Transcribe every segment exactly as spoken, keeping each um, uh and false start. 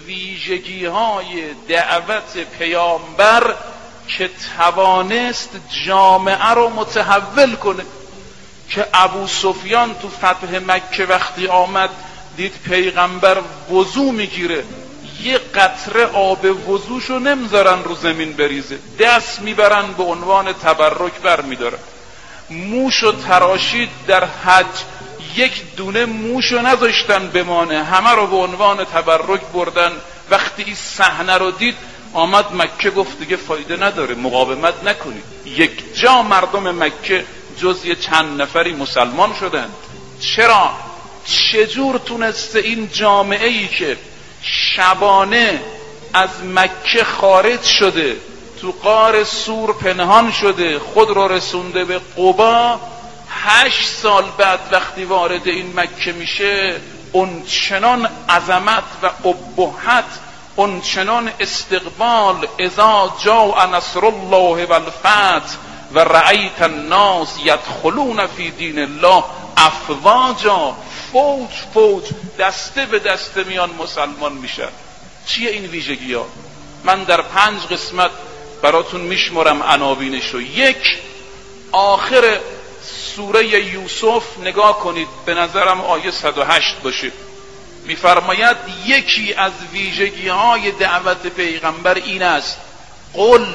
ویژگی های دعوت پیامبر که توانست جامعه رو متحول کنه. که ابو سفیان تو فتح مکه وقتی آمد دید پیغمبر وضو میگیره، یه قطره آب وضوشو نمیذارن رو زمین بریزه، دست میبرن به عنوان تبرک بر میدارن. موشو تراشید در حج، یک دونه موشو نذاشتن بمانه، همه رو به عنوان تبرک بردن. وقتی این صحنه رو دید آمد مکه گفت دیگه فایده نداره، مقاومت نکنید. یک جا مردم مکه جز یه چند نفری مسلمان شدند. چرا؟ چجور تونسته این جامعه ای که شبانه از مکه خارج شده، تو غار سور پنهان شده، خود رو رسونده به قبا، هشت سال بعد وقتی وارد این مکه میشه اون چنان عظمت و ابهت، اون چنان استقبال، اذا جاء نصر الله والفتح و رأیت الناس یدخلون فی دین الله افواجا، فوج فوج، دسته به دسته میان مسلمان میشن. چیه این ویژگی ها؟ من در پنج قسمت براتون میشمرم عناوینشو. یک، آخر سوره یوسف نگاه کنید، به نظرم آیه صد و هشت باشه، میفرماید یکی از ویژگی های دعوت پیغمبر این است: قل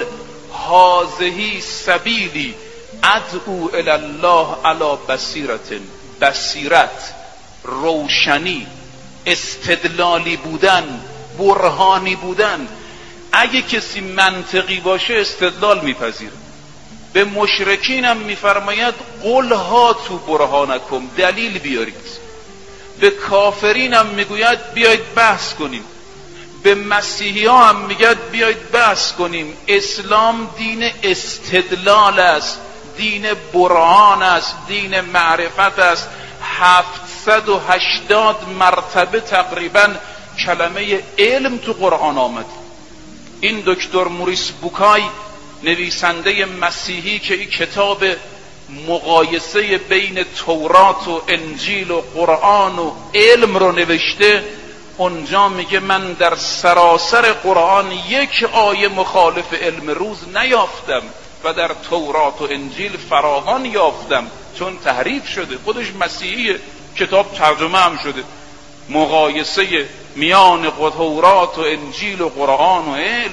هذه سبیلی ادعو الی الله علی بصیرت. بصیرت، روشنی، استدلالی بودن، برهانی بودن. اگه کسی منطقی باشه استدلال میپذیره. به مشرکین هم میفرماید قل هاتوا برهانکم، دلیل بیارید. به کافرین هم میگوید بیایید بحث کنیم. به مسیحی ها هم میگید بیایید بحث کنیم. اسلام دین استدلال است، دین برهان است، دین معرفت است. هفتصد و هشتاد مرتبه تقریبا کلمه علم تو قرآن آمد. این دکتر موریس بوکای، نویسنده مسیحی که این کتاب مقایسه بین تورات و انجیل و قرآن و علم رو نوشته، اونجا میگه من در سراسر قرآن یک آیه مخالف علم روز نیافتم و در تورات و انجیل فراوان یافتم، چون تحریف شده. خودش مسیحیه، کتاب ترجمه هم شده. مقایسه میان تورات و انجیل و قرآن و علم.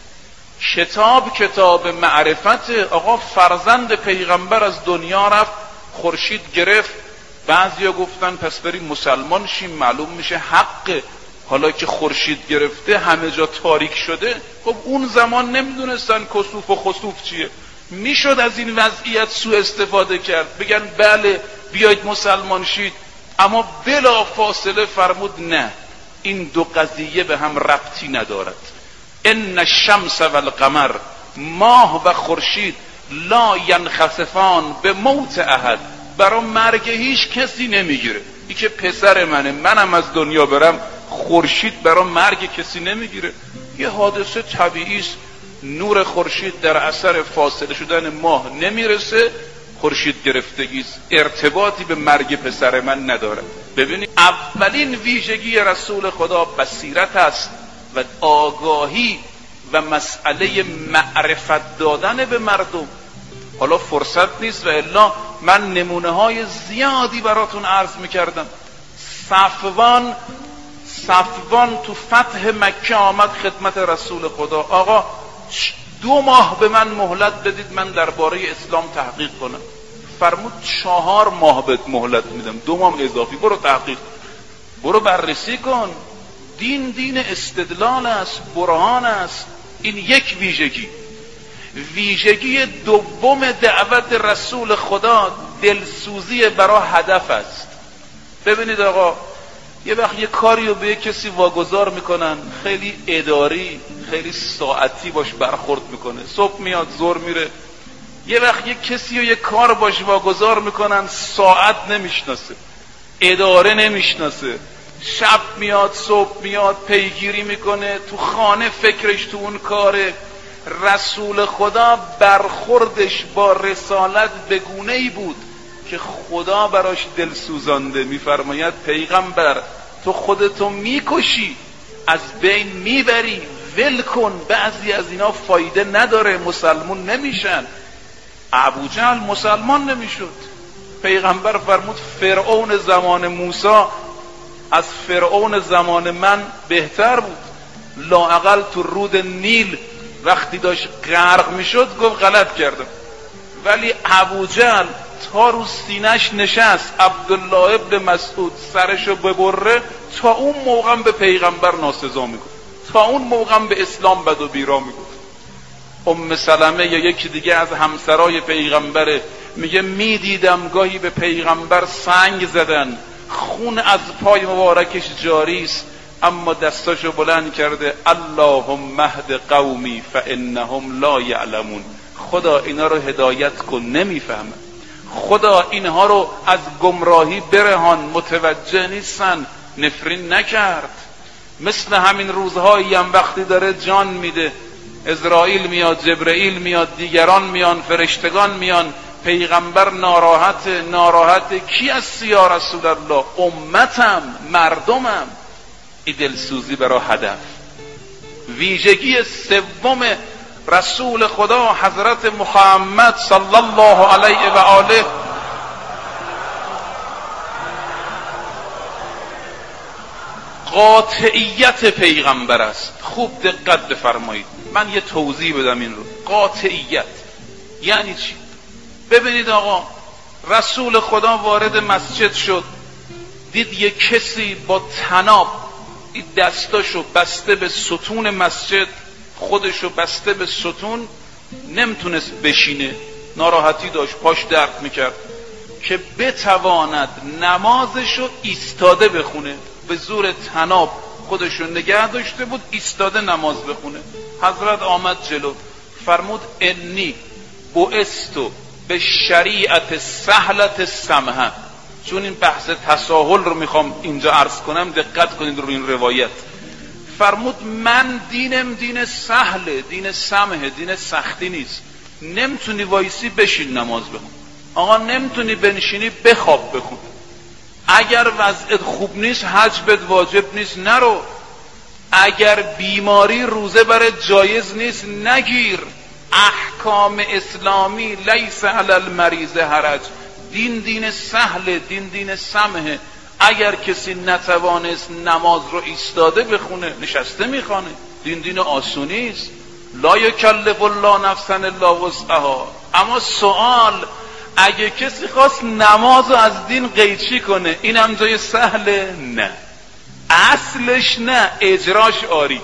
کتاب کتاب معرفت. آقا فرزند پیغمبر از دنیا رفت، خورشید گرفت، بعضیا گفتن پس بریم مسلمان شیم، معلوم میشه حقه. حالا که خورشید گرفته همه جا تاریک شده، خب اون زمان نمیدونستن کسوف و خسوف چیه. میشد از این وضعیت سوء استفاده کرد، بگن بله بیاید مسلمان شید، اما بلا فاصله فرمود نه، این دو قضیه به هم ربطی ندارد. ان الشمس والقمر، ماه و خورشید، لا ینخسفان به موت احد، برای مرگ هیچ کسی نمیگیره. این که پسر منه، منم از دنیا برم، خورشید برای مرگ کسی نمیگیره. یه حادثه طبیعی است، نور خورشید در اثر فاصله شدن ماه نمیرسه، خورشید گرفتگی است، ارتباطی به مرگ پسر من نداره. ببینید اولین ویژگی رسول خدا بصیرت است و آگاهی و مسئله معرفت دادن به مردم. حالا فرصت نیست و الا من نمونه های زیادی براتون عرض میکردم. صفوان صفوان تو فتح مکه آمد خدمت رسول خدا، آقا دو ماه به من مهلت بدید من درباره اسلام تحقیق کنم. فرمود چهار ماه بهت مهلت میدم، دو ماه اضافی، برو تحقیق، برو بررسی کن. دین دین استدلال است، برهان است. این یک ویژگی. ویژگی دوم دعوت رسول خدا دلسوزی برای هدف است. ببینید آقا، یه وقت یه کاری رو به یه کسی واگذار میکنن، خیلی اداری، خیلی ساعتی باش برخورد میکنه، صبح میاد ظهر میره. یه وقت یه کسی رو یه کار باش واگذار میکنن، ساعت نمیشناسه، اداره نمیشناسه، شب میاد صبح میاد پیگیری میکنه، تو خانه فکرش تو اون کاره. رسول خدا برخوردش با رسالت به گونه‌ای بود که خدا براش دل سوزانده. میفرماید پیغمبر تو خودتو میکشی، از بین میبری، ول کن، بعضی از اینا فایده نداره، مسلمون نمیشن. ابوجهل مسلمان نمیشد. پیغمبر فرمود فرعون زمان موسی از فرعون زمان من بهتر بود. لااقل تو رود نیل وقتی داشت غرق میشد گفت غلط کردم. ولی ابوجهل تا رو سینش نشست عبدالله ابن مسعود سرشو ببره، تا اون موقع به پیغمبر ناسزا میگفت، تا اون موقع به اسلام بد و بیرا میگفت. ام سلمه یا یکی دیگه از همسرای پیغمبره میگه میدیدم گاهی به پیغمبر سنگ زدن، خون از پای مبارکش جاری است، اما دستاشو بلند کرده اللهم اهد قومی فانهم لا یعلمون. خدا اینا رو هدایت کن، نمیفهمن. خدا اینها رو از گمراهی برهان، متوجه نیستن. نفرین نکرد. مثل همین روزهایی هم وقتی داره جان میده، اسرائیل میاد، جبرئیل میاد، دیگران میان، فرشتگان میان، پیغمبر ناراحت ناراحت کی هستی یا رسول الله؟ امتم، مردمم. این دلسوزی برای هدف. ویژگی سوم رسول خدا حضرت محمد صلی الله علیه و آله قاطعیت پیغمبر است. خوب دقت بفرمایید، من یه توضیح بدم این رو. قاطعیت یعنی چی؟ ببینید آقا، رسول خدا وارد مسجد شد، دید یه کسی با طناب این دستاشو بسته به ستون مسجد، خودشو بسته به ستون، نمیتونست بشینه، ناراحتی داشت، پاش درد میکرد که بتواند نمازشو ایستاده بخونه. به زور طناب خودشو نگه داشته بود، ایستاده نماز بخونه. حضرت آمد جلو، فرمود انی بعثت به شریعت سهلت سمحه. چون این بحث تساهل رو میخوام اینجا عرض کنم، دقت کنید رو این روایت. فرمود من دینم دین سهله، دین سمحه، دین سختی نیست. نمیتونی وایسی بشین نماز بخون، آقا نمیتونی بنشینی بخواب بخون، اگر وضعت خوب نیست حج بهت واجب نیست نرو، اگر بیماری روزه برات جایز نیست نگیر. احکام اسلامی لیس علی المریض حرج. دین دین سهل، دین دین سمحه. اگر کسی نتوانست نماز رو ایستاده بخونه، نشسته میخوانه. دین دین آسونی است. لا یکلف الله نفسا الا وسعها. اما سوال، اگه کسی خواست نماز رو از دین قیچی کنه، این هم جای سهله؟ نه، اصلش نه، اجراش آری.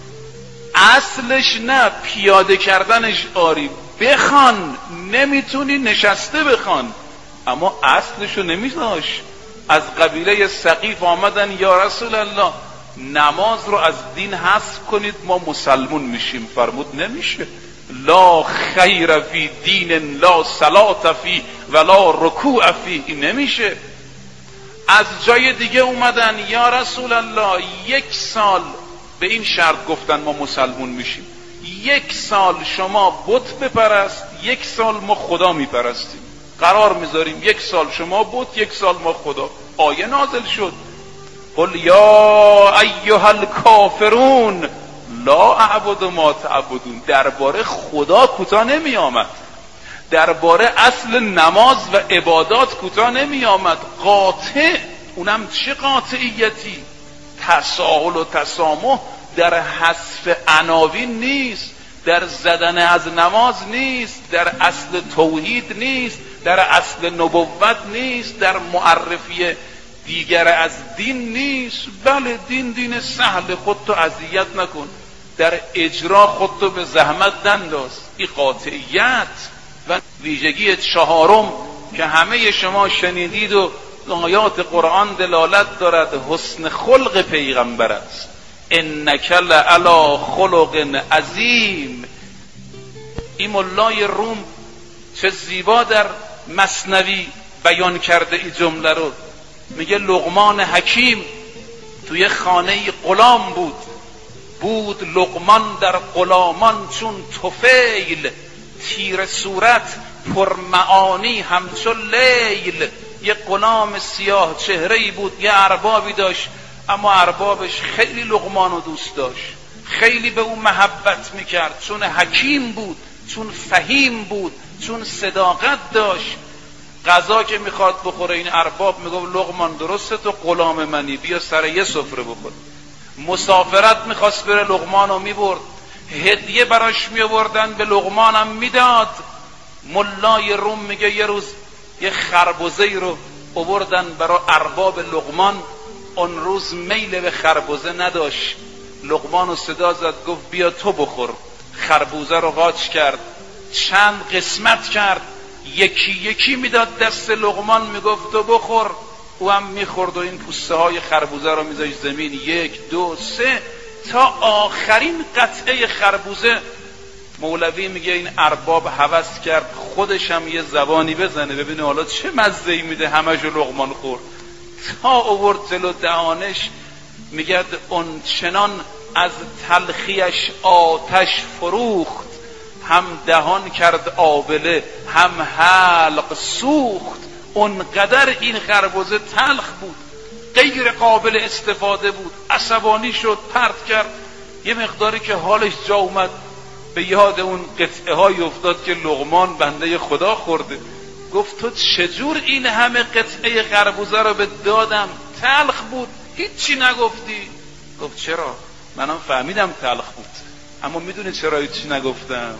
اصلش نه، پیاده کردنش آری. بخوان، نمیتونی نشسته بخوان. اما اصلشو نمیذاش. از قبیله ثقیف آمدن یا رسول الله نماز رو از دین حذف کنید ما مسلمون میشیم. فرمود نمیشه. لا خیر فی دین لا صلاة فی ولا رکوع فی. این نمیشه. از جای دیگه اومدن یا رسول الله یک سال به این شرط گفتن ما مسلمون میشیم، یک سال شما بت بپرست، یک سال ما خدا میپرستیم، قرار میذاریم یک سال شما بت، یک سال ما خدا. آیه نازل شد قل یا ایها الکافرون لا اعبد ما تعبدون. درباره خدا کوتاه نمی آمد، درباره اصل نماز و عبادات کوتاه نمی آمد. قاطع. اونم چه قاطعیتی؟ تساهل و تسامح در حذف عناوین نیست، در زدن از نماز نیست، در اصل توحید نیست، در اصل نبوت نیست، در معرفی دیگر از دین نیست. بله دین دین سهل، خودتو اذیت نکن، در اجرا خودتو به زحمت ننداز. این قاطعیت. و ویژگی چهارم که همه شما شنیدید و آیات قرآن دلالت دارد، حسن خلق پیغمبر است. انک لعلی خلق عظیم. این ملای روم چه زیبا در مثنوی بیان کرده این جمله رو. میگه لقمان حکیم توی خانه غلام بود، بود لقمان در غلامان چون طفیل، تیر صورت پر معانی همچون لیل. یه غلام سیاه چهره‌ای بود، یه اربابی داشت اما اربابش خیلی لقمان رو دوست داشت، خیلی به اون محبت میکرد، چون حکیم بود، چون فهیم بود، چون صداقت داشت. غذا که میخواد بخوره این ارباب میگفت لقمان درسته تو غلام منی، بیا سر یه سفره بخور. مسافرت میخواست بره لقمان رو میبرد، هدیه براش میبردن به لقمانم میداد. ملای روم میگه یه روز یه خربزه‌ای رو آوردن برای ارباب لقمان، اون روز میل به خربزه نداشت. لقمان رو صدا زد گفت بیا تو بخور. خربوزه رو قاچ کرد، چند قسمت کرد، یکی یکی میداد دست لقمان، میگفت تو بخور. او هم میخورد و این پوسته های خربوزه رو میذاشت زمین، یک دو سه تا آخرین قطعه خربوزه. مولوی میگه این ارباب هوس کرد خودش هم یه زبانی بزنه ببینه حالا چه مزه‌ای میده، همش لقمان خورد. تا آورد جلو دهانش، میگه اون چنان از تلخیش آتش فروخت، هم دهان کرد آبله هم حلق سوخت. اونقدر این خربزه تلخ بود، غیر قابل استفاده بود. عصبانی شد، پرت کرد. یه مقداری که حالش جا اومد، به یاد اون قطعه های افتاد که لقمان بنده خدا خورده. گفت تو چجور این همه قطعه خربوزه رو به دادم، تلخ بود، هیچی نگفتی؟ گفت چرا؟ منم فهمیدم تلخ بود، اما میدونی چرا هیچی نگفتم؟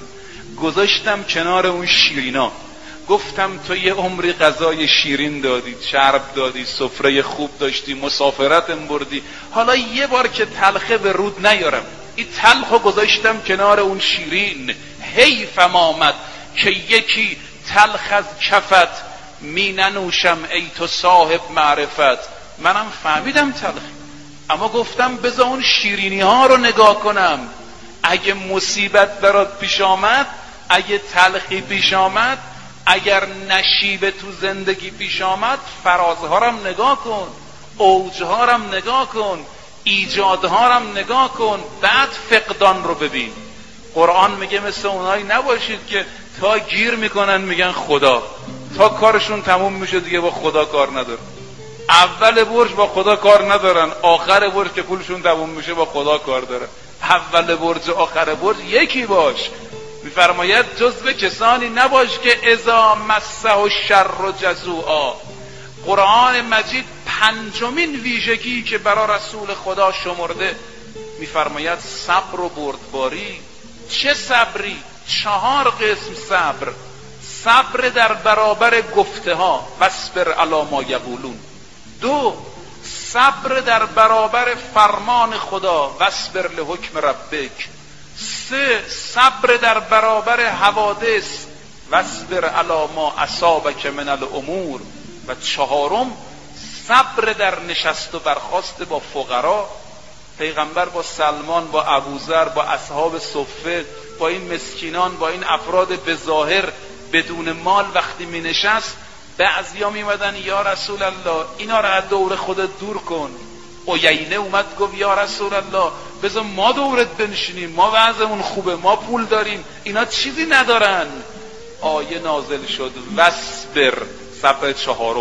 گذاشتم کنار اون شیرینا، گفتم تو یه عمری غذای شیرین دادی، چرب دادی، سفره خوب داشتی، مسافرتم بردی، حالا یه بار که تلخه به رود نیارم. این تلخو گذاشتم کنار اون شیرین. حیفم آمد که یکی تلخ از کفت می ننوشم ای تو صاحب معرفت. منم فهمیدم تلخی، اما گفتم بذار اون شیرینی ها رو نگاه کنم. اگه مصیبت برات پیش آمد، اگه تلخی پیش آمد، اگر نشیب تو زندگی پیش آمد، فرازها رم نگاه کن، اوجها رم نگاه کن، ایجادها رم نگاه کن، بعد فقدان رو ببین. قرآن میگه مثل اونایی نباشید که تا گیر میکنن میگن خدا، تا کارشون تموم میشه دیگه با خدا کار نداره. اول برج با خدا کار ندارن، آخر برج که پولشون تموم میشه با خدا کار داره. اول برج آخر برج یکی باش. میفرماید جزو کسانی نباش که اذا مسه الشر جزوعا. قرآن مجید پنجمین ویژگی که برای رسول خدا شمرده، میفرماید صبر و بردباری. چه صبری؟ چهار قسم صبر. صبر در برابر گفته ها، واصبر علی ما یقولون. دو، صبر در برابر فرمان خدا، واصبر لحکم ربک. سه، صبر در برابر حوادث، واصبر علی ما اصابک من الامور. و چهارم، صبر در نشست و برخاست با فقرا. پیغمبر با سلمان، با ابوذر، با اصحاب صفه، با این مسکینان، با این افراد به ظاهر بدون مال وقتی می نشست، بعضیا می مدن یا رسول الله اینا را از دور خودت دور کن. عیینه اومد گفت یا رسول الله بذار ما دورت بنشینیم، ما وضعمون خوبه، ما پول داریم، اینا چیزی ندارن. آیه نازل شد واصبر، صبر چهارم،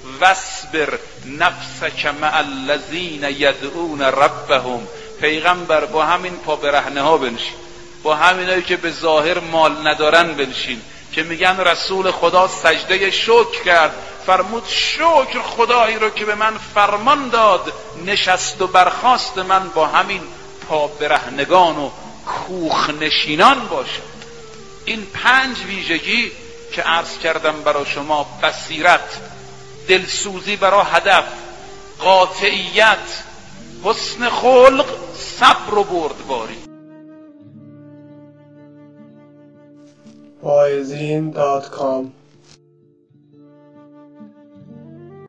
واصبر نفسک مع الذین یدعون ربهم. پیغمبر با همین پا برهنه ها بنشین، با همینایی که به ظاهر مال ندارن بنشین، که میگن رسول خدا سجده شکر کرد. فرمود شکر خدایی رو که به من فرمان داد نشست و برخاست من با همین پا برهنگان و کوخ نشینان باشه. این پنج ویژگی که عرض کردم برای شما، بصیرت، دلسوزی برای هدف، قاطعیت، حسن خلق، صبر و بردباری. واعظین دات کام